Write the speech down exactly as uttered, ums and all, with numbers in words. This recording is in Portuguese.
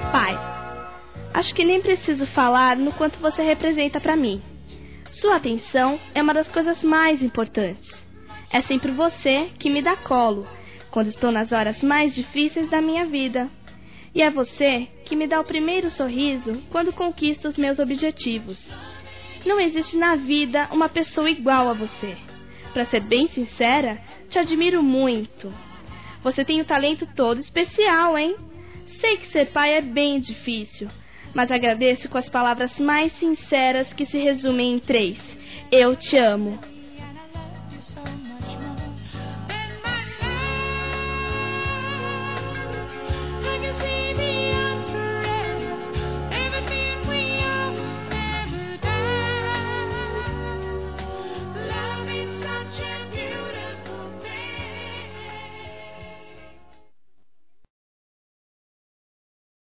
Pai, acho que nem preciso falar no quanto você representa para mim. Sua atenção é uma das coisas mais importantes. É sempre você que me dá colo quando estou nas horas mais difíceis da minha vida. E é você que me dá o primeiro sorriso quando conquisto os meus objetivos. Não existe na vida uma pessoa igual a você. Para ser bem sincera, te admiro muito. Você tem um talento todo especial, hein? Sei que ser pai é bem difícil, mas agradeço com as palavras mais sinceras que se resumem em três. Eu te amo.